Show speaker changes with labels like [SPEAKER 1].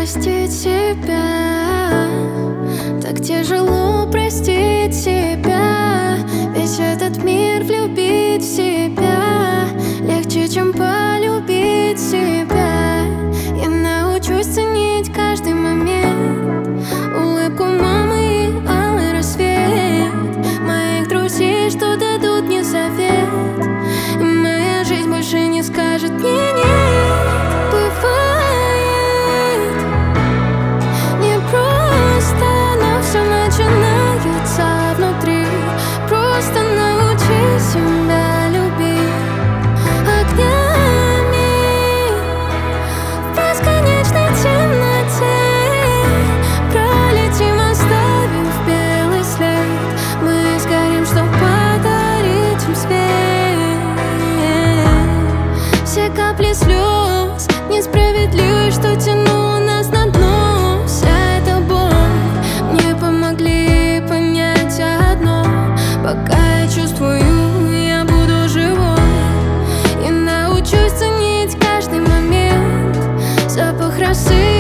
[SPEAKER 1] простить себя, так тяжело простить себя. Весь этот мир влюбить в себя легче, чем полюбить себя. Я научусь ценить каждый момент, улыбку мамы и алый рассвет, моих друзей, что дадут мне совет. И моя жизнь больше не скажет мне нет. Бывает непросто, но все начинается внутри. Просто научи себя любить огнями в бесконечной темноте. Пролетим, оставив белый след. Мы сгорим, чтоб подарить им свет. Все капли слез несправедливы, что тянуло нас на дно. Вся эта боль мне помогли понять одно: пока я чувствую, я буду живой. И научусь ценить каждый момент, запах росы